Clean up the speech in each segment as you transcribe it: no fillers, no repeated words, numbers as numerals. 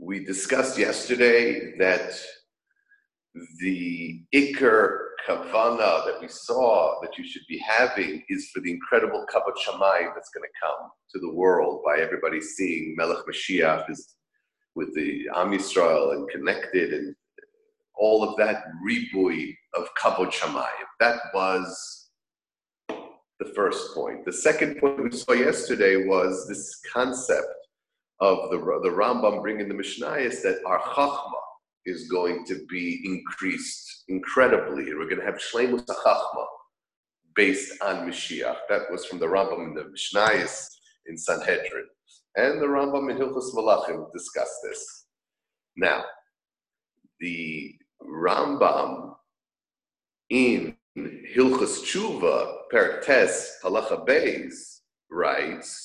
We discussed yesterday that the Iker Kavana that we saw that you should be having is for the incredible Kavod Shamayim that's going to come to the world by everybody seeing Melech Mashiach is with the Am Yisrael and connected and all of that ribui of Kavod Shamayim. That was the first point. The second point we saw yesterday was this concept of the Rambam bringing the Mishnayos that our Chachma is going to be increased incredibly. We're going to have Shleimus HaChachma based on Mashiach. That was from the Rambam in the Mishnayos in Sanhedrin. And the Rambam in Hilchos Malachim discussed this. Now, the Rambam in Hilchos Tshuva, Perek Tes, Halacha Beis, writes,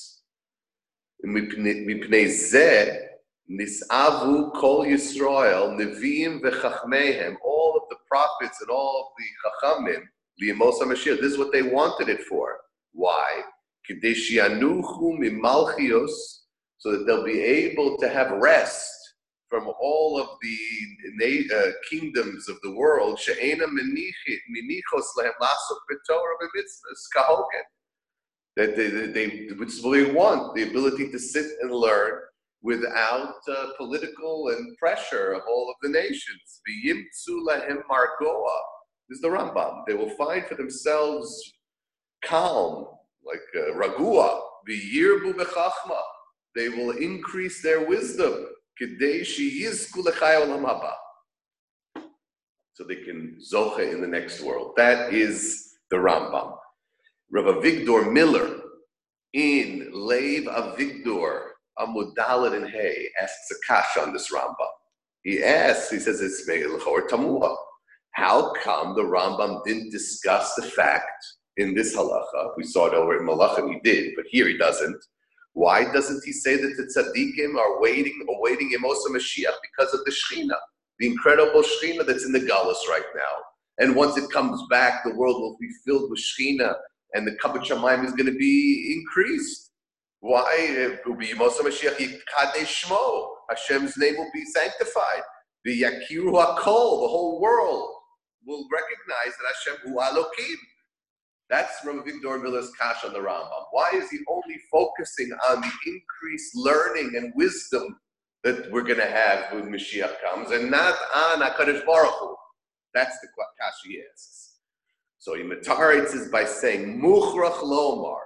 Mipnei zeh nisavu kol Yisrael neviim v'chachmeihem, all of the prophets and all of the chachamim liyemos HaMashiach. This is what they wanted it for. Why? Kidei shianuchu mimalchios, so that they'll be able to have rest from all of the kingdoms of the world. She'ena minichos lehem lasok b'torah b'mitzvahs kahogen. That which is what they want, the ability to sit and learn without political and pressure of all of the nations. V'yimtzu lahem margoa. This is the Rambam. They will find for themselves calm, like ragua. V'yirbu b'chachma. They will increase their wisdom. K'dei sheyizku l'chai olam haba. So they can zoche in the next world. That is the Rambam. Rav Avigdor Miller in Lev Avigdor Amud Daled and Hay asks a kasha on this Rambam. He asks, he says, it's Me'ilchor Tamua. How come the Rambam didn't discuss the fact in this halacha? We saw it over in Malachim, he did, but here he doesn't. Why doesn't he say that the tzaddikim are awaiting Yemos HaMashiach because of the Shechina, the incredible Shechina that's in the Galus right now? And once it comes back, the world will be filled with Shechina, and the Kavod Shamayim is going to be increased. Why? It will be Yemos HaMashiach Yikadesh Shmo. Hashem's name will be sanctified. The Yakiru HaKol, the whole world, will recognize that Hashem Hu Elokim. That's Rav Avigdor Miller's kash on the Rambam. Why is he only focusing on the increased learning and wisdom that we're going to have when Mashiach comes, and not on HaKadosh Baruch Hu? That's the kash he asks. So he mataritz is by saying, Muchrach lomar,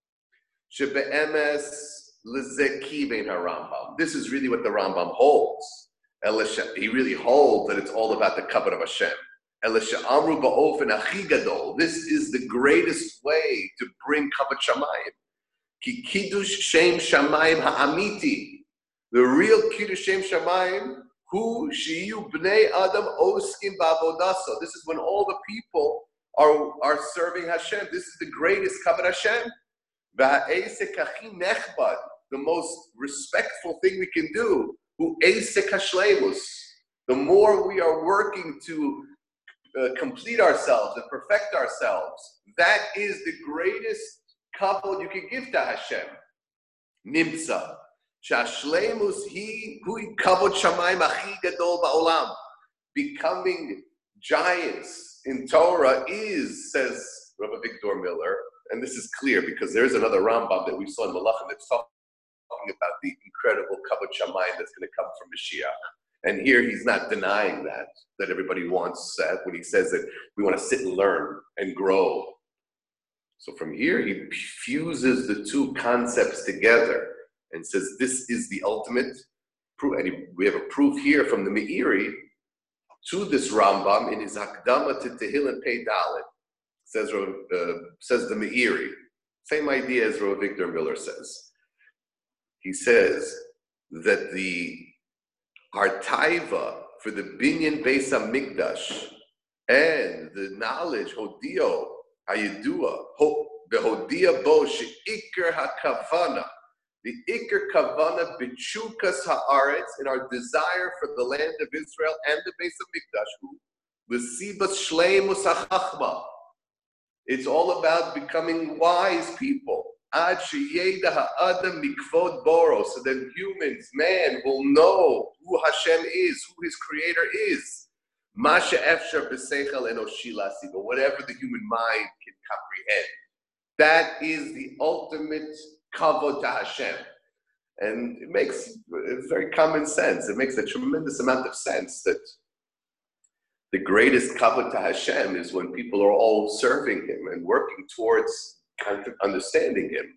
shebe'emes lezeki bein HaRambam. This is really what the Rambam holds. He really holds that it's all about the kavod of Hashem. Amru ba'ofen achi gadol. This is the greatest way to bring kavod shamayim. Ki kiddush shem shamayim ha'amiti. The real kiddush shem shamayim, hu shiyu bnei adam oskim ba'avodaso. This is when all the people are serving Hashem. This is the greatest kavod Hashem. Va'esek achi nechbad. The most respectful thing we can do. Hu esek hashleimus. The more we are working to complete ourselves and perfect ourselves, that is the greatest kavod you can give to Hashem. Nimtza. Shashleimus hui kavod shamayim achi gadol ba'olam. Becoming giants in Torah is, says Rav Avigdor Miller, and this is clear because there's another Rambam that we saw in Malachim that's talking about the incredible kavod shamayim that's going to come from Mashiach. And here he's not denying that everybody wants that when he says that we want to sit and learn and grow. So from here, he fuses the two concepts together and says this is the ultimate proof. And we have a proof here from the Meiri to this Rambam in his Hakdama to Tehillim Pei Dalet. Says the Meiri. Same idea as Rav Avigdor Miller says. He says that the Hartaiva for the Binyan Beis HaMikdash and the knowledge, Hodio, Hayidua, the Hodia Bo She'ikr HaKavana, the Ikr Kavana B'chukas Haaretz, in our desire for the land of Israel and the Beis HaMikdash, L'sibas Shleimus HaChachma. It's all about becoming wise people. Ad sheyeda ha'adam mikvod boro, so that humans, man, will know who Hashem is, who his creator is. Masha efshar b'seichel enoshi lasi, but whatever the human mind can comprehend. That is the ultimate kavod to Hashem. And it's very common sense. It makes a tremendous amount of sense that the greatest kavod to Hashem is when people are all serving him and working towards kind of understanding him.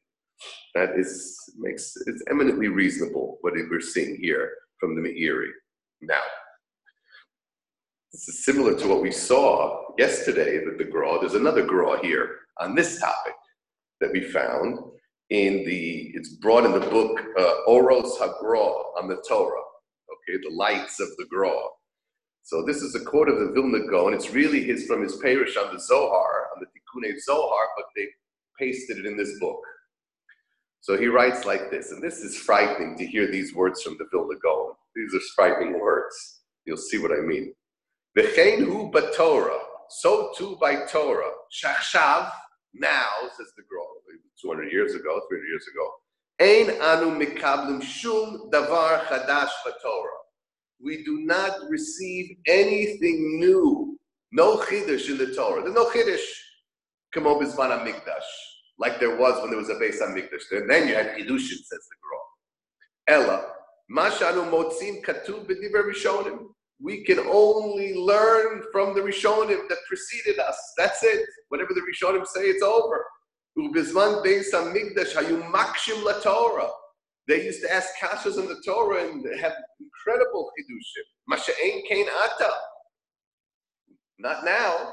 It's eminently reasonable what we're seeing here from the Meiri. Now, this is similar to what we saw yesterday with the Gra. There's another Gra here on this topic that we found it's brought in the book Oros HaGra on the Torah, okay, the lights of the Gra. So this is a quote of the Vilna Gaon. It's really from his Perush on the Zohar, on the Tikkunei Zohar, but they pasted it in this book. So he writes like this, and this is frightening to hear these words from the Vilna Gaon. These are frightening words. You'll see what I mean. V'chein hu b'Torah, so too by Torah. Shachshav, now, says the Gra, 200 years ago, 300 years ago. Ein anu mikablim shum davar chadash b'Torah. We do not receive anything new, no chiddush in the Torah. There's no chiddush, kamo b'zman hamikdash, like there was when there was a Beis Hamikdash. And then you had chidushim, says the Gra. Ella, ma shanu motzim katuv b'divrei rishonim. We can only learn from the Rishonim that preceded us. That's it. Whatever the Rishonim say, it's over. Ubizman Beis Hamikdash hayu makshim laTorah. They used to ask kashas on the Torah and have incredible chidushim. Masha'ein kein ata. Not now.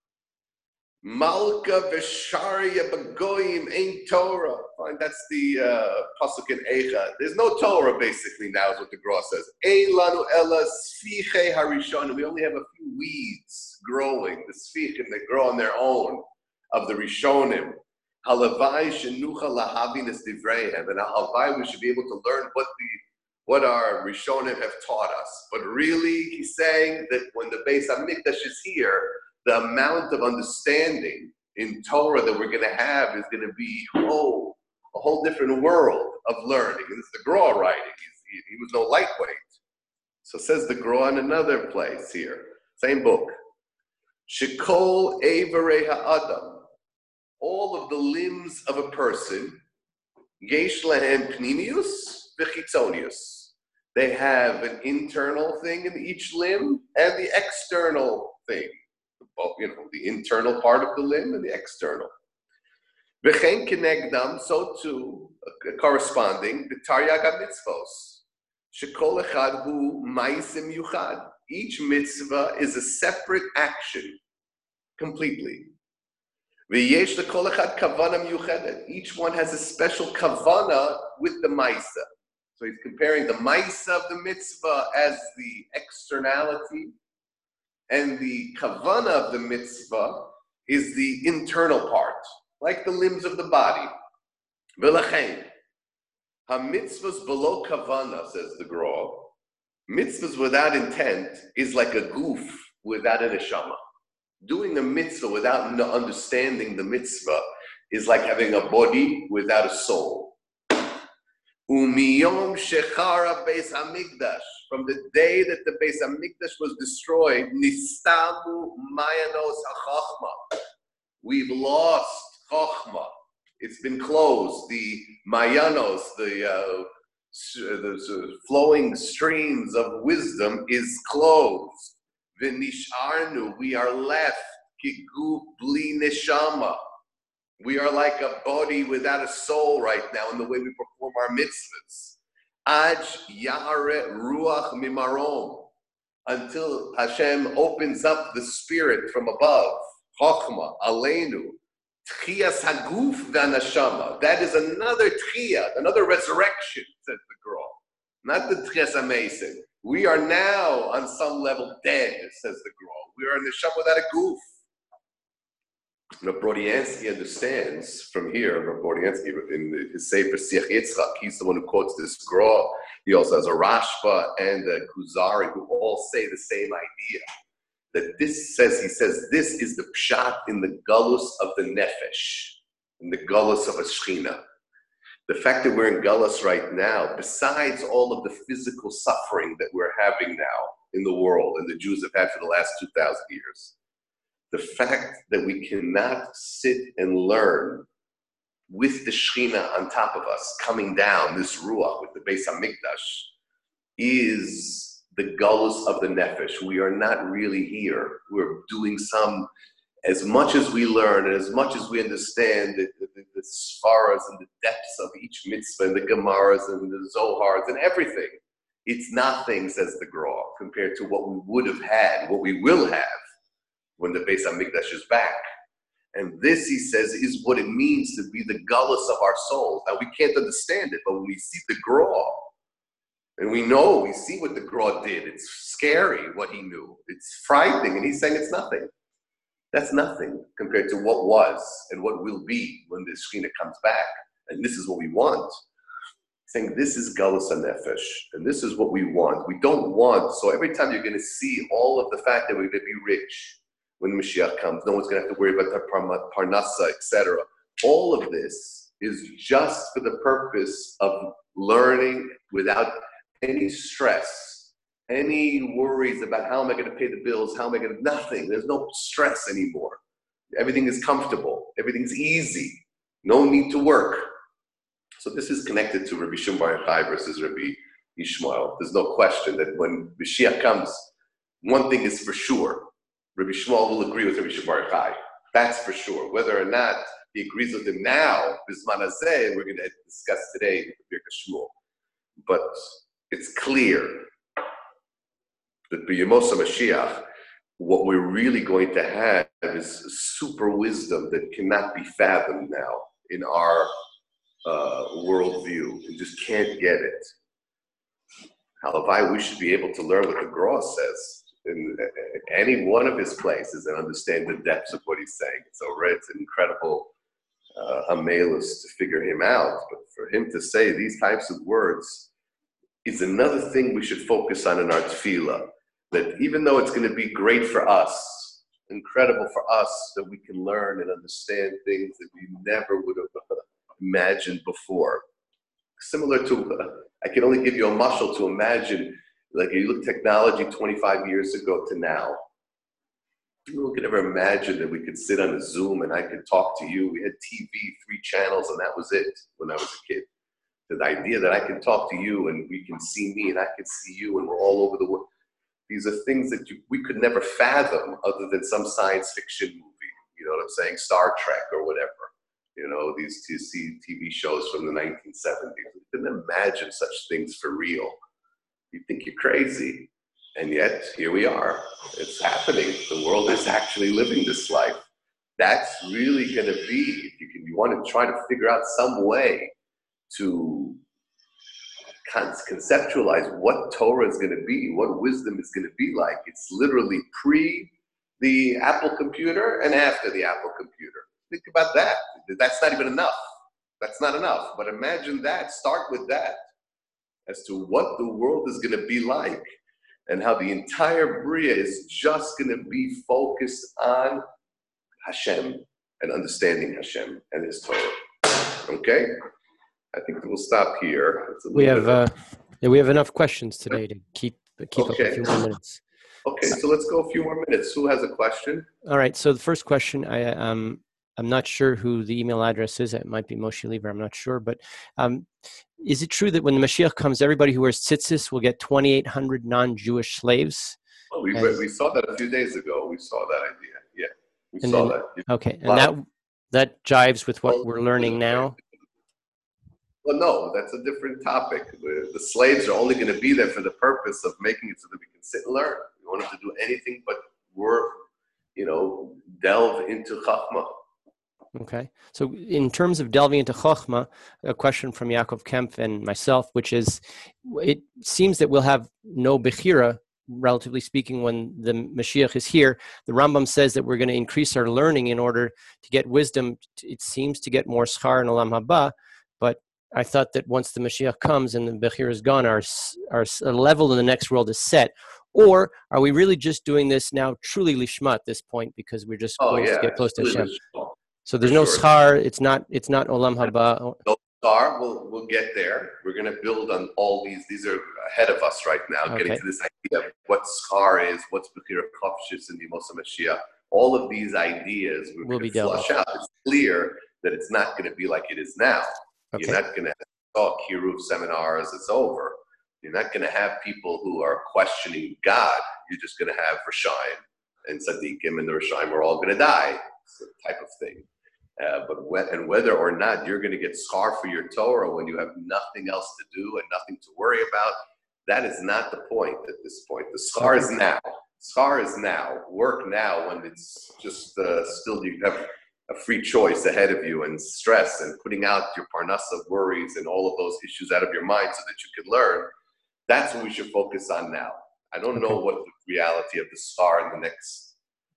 Malka v'sharia b'goyim ein Torah. Fine, that's the pasuk in Eicha. There's no Torah basically now, is what the Gra says. Ein lanu ela sfichei harishonim. We only have a few weeds growing. The sfichim, they grow on their own of the Rishonim. Halavai shenucha lahavin es divreihem. And halavai, we should be able to learn what our Rishonim have taught us. But really, he's saying that when the Beis Hamikdash is here, the amount of understanding in Torah that we're going to have is going to be a whole different world of learning. And it's the Gra writing. He was no lightweight. So says the Gra in another place here, same book. Shekol Eivarei Ha'adam. All of the limbs of a person, Yesh Lahem Pnimius V'chitzonius. They have an internal thing in each limb and the external thing. The internal part of the limb and the external. V'chein kenegdam, so too, corresponding, the Taryag HaMitzvos. Shekol echad hu ma'asim yuchad. Each mitzvah is a separate action, completely. V'yesh lekol echad kavana miyuchedet. Each one has a special kavana with the ma'isa. So he's comparing the ma'isa of the mitzvah as the externality, and the kavana of the mitzvah is the internal part, like the limbs of the body. V'lachein, ha-mitzvahs below kavana, says the Gra. Mitzvahs without intent is like a goof without a neshama. Doing a mitzvah without understanding the mitzvah is like having a body without a soul. Umiyom shechara Beis Hamikdash. From the day that the Beis Hamikdash was destroyed, nistamu mayanos hachachma. We've lost chachma. It's been closed. The mayanos, the flowing streams of wisdom, is closed. V'nisharnu, we are left kiguf bli neshama. We are like a body without a soul right now in the way we perform our mitzvahs. Aj yahare ruach mimarom, until Hashem opens up the spirit from above. Chochma aleinu tchiyas haguf v'anashama. That is another tchiyah, another resurrection, says the Gra. Not the tchiyas hamesim. We are now on some level dead, says the Gra. We are in the neshama without a goof. Brodiansky understands from here, Brodiansky in his Sefer Siach Yitzchak, he's the one who quotes this Gra. He also has a Rashba and a Kuzari who all say the same idea. That he says this is the pshat in the galus of the nefesh. in the Gullus of a Shechina. The fact that we're in Gullus right now, besides all of the physical suffering that we're having now in the world and the Jews have had for the last 2,000 years, the fact that we cannot sit and learn with the Shechina on top of us, coming down this Ruach with the Beis HaMikdash, is the Gullus of the Nefesh. We are not really here. We're doing as much as we learn and as much as we understand the Svaras and the depths of each mitzvah and the Gemaras and the Zohars and everything, it's nothing, says the Gra, compared to what we would have had, what we will have when the Beis HaMikdash is back. And this, he says, is what it means to be the Gullus of our souls. Now, we can't understand it, but when we see the Gra, and we see what the Gra did, it's scary what he knew. It's frightening, and he's saying it's nothing. That's nothing compared to what was and what will be when the Shekhinah comes back. And this is what we want. Saying this is Gullus HaNefesh, and this is what we want. We don't want, so every time you're going to see all of the fact that we're going to be rich when Mashiach comes, no one's going to have to worry about their parnasa, etc. All of this is just for the purpose of learning without any stress, any worries about how am I going to pay the bills, nothing. There's no stress anymore. Everything is comfortable. Everything's easy. No need to work. So this is connected to Rabbi Shimon Bar Yochai versus Rabbi Yishmael. There's no question that when Mashiach comes, one thing is for sure. Rabbi Shmuel will agree with Rabbi Shimon Bar Yochai. That's for sure. Whether or not he agrees with him now, Bisman Hazeh, we're going to discuss today with Birkas Shmuel. But it's clear that B'Yemos HaMashiach, what we're really going to have is super wisdom that cannot be fathomed now in our worldview. You just can't get it. Halavai, we should be able to learn what the Gra says in any one of his places and understand the depths of what he's saying. So it's an incredible amelus to figure him out. But for him to say these types of words is another thing we should focus on in our tefillah. That even though it's going to be great for us, incredible for us, that we can learn and understand things that we never would have imagined before. Similar to, I can only give you a mashal to imagine, like you look technology 25 years ago to now. Who could ever imagine that we could sit on a Zoom and I could talk to you? We had TV, 3 channels, and that was it when I was a kid. The idea that I can talk to you and we can see me and I can see you and we're all over the world. These are things that we could never fathom other than some science fiction movie. You know what I'm saying? Star Trek or whatever. You know, these TV shows from the 1970s. We couldn't imagine such things for real. You think you're crazy. And yet, here we are. It's happening. The world is actually living this life. That's really going to be, if you want to try to figure out some way to conceptualize what Torah is going to be, what wisdom is going to be like. It's literally pre the Apple computer and after the Apple computer. Think about that. That's not even enough. That's not enough. But imagine that. Start with that as to what the world is going to be like and how the entire Bria is just going to be focused on Hashem and understanding Hashem and His Torah. Okay? I think we'll stop here. We have enough questions today to keep up a few more minutes. Okay, so let's go a few more minutes. Who has a question? All right. So the first question, I'm not sure who the email address is. It might be Moshe Lieber. I'm not sure. But is it true that when the Mashiach comes, everybody who wears tzitzis will get 2,800 non-Jewish slaves? Well, we saw that a few days ago. We saw that idea. Yeah, we saw that. Okay, and that jives with what we're learning now? Well, no, that's a different topic. The slaves are only going to be there for the purpose of making it so that we can sit and learn. We don't have to do anything but work, delve into Chachma. Okay. So in terms of delving into Chachma, a question from Yaakov Kempf and myself, which is, it seems that we'll have no Bechira, relatively speaking, when the Mashiach is here. The Rambam says that we're going to increase our learning in order to get wisdom. It seems to get more schar in Olam Haba, but I thought that once the Mashiach comes and the Bechira is gone, our level in the next world is set. Or are we really just doing this now truly lishma at this point because we're just going to get close to Hashem? So there's For no sure. schar. It's not olam haba. No schar. We'll get there. We're going to build on all these. These are ahead of us right now. Okay. Getting to this idea of what schar is, what's bechira chofshis in the Yemos HaMashiach. All of these ideas we're going to flush out. It's clear that it's not going to be like it is now. Okay. You're not going to talk Kiruv seminars. It's over. You're not going to have people who are questioning God. You're just going to have Rishaim and Tzaddikim, and the Rishaim are all going to die. It's a type of thing. But whether or not you're going to get schar for your Torah when you have nothing else to do and nothing to worry about, that is not the point at this point. The schar is now. Schar is now. Work now when it's just still you have a free choice ahead of you, and stress and putting out your parnasa worries and all of those issues out of your mind so that you can learn. That's what we should focus on now. I don't know what the reality of the schar in the next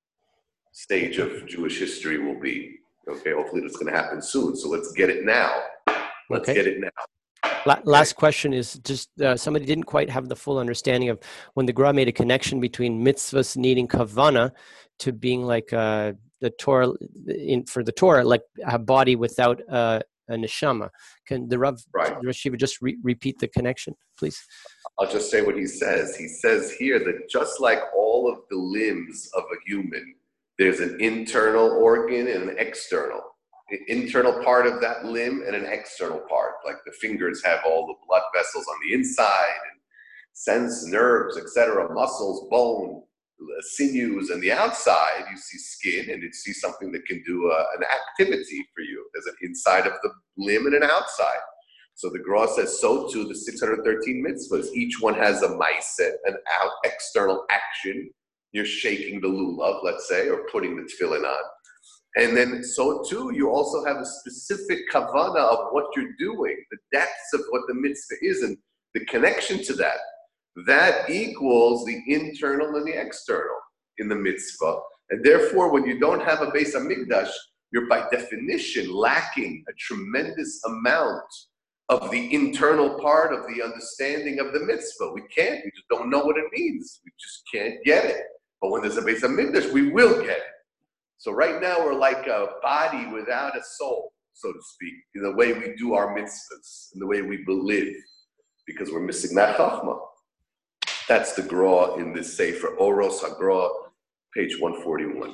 stage of Jewish history will be. Okay, hopefully that's going to happen soon. So let's get it now. Let's get it now. Last question is just somebody didn't quite have the full understanding of when the Gra made a connection between mitzvahs needing kavana to being like the Torah for the Torah, like a body without a neshama. Can the Rav Shiva just repeat the connection, please? I'll just say what he says. He says here that just like all of the limbs of a human, there's an internal organ and an external. An internal part of that limb and an external part. Like the fingers have all the blood vessels on the inside, and sense, nerves, etc., muscles, bone, sinews, and the outside, you see skin, and you see something that can do an activity for you. There's an inside of the limb and an outside. So the Gra says, so too, the 613 mitzvahs. Each one has a ma'aseh, an external action. You're shaking the lulav, let's say, or putting the tefillin on. And then, so too, you also have a specific kavana of what you're doing, the depths of what the mitzvah is, and the connection to that. That equals the internal and the external in the mitzvah. And therefore, when you don't have a Beis Hamikdash, you're by definition lacking a tremendous amount of the internal part of the understanding of the mitzvah. We just don't know what it means. We just can't get it. But when there's a Beis Hamikdash, we will get it. So right now we're like a body without a soul, so to speak, in the way we do our mitzvahs, in the way we live, because we're missing that chachma. That's the Gra in this Sefer, Oros HaGra, page 141.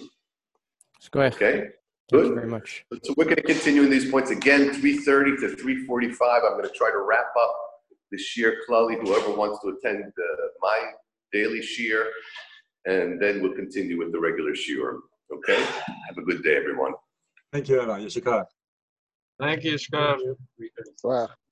Go ahead. Okay? Thank you very much. So we're going to continue in these points again, 3:30 to 3:45. I'm going to try to wrap up the Shir Klali, whoever wants to attend my daily Shir, and then we'll continue with the regular Shir. Okay? Have a good day, everyone. Thank you, Ella. Yeshikar. Thank you, Scott. Wow.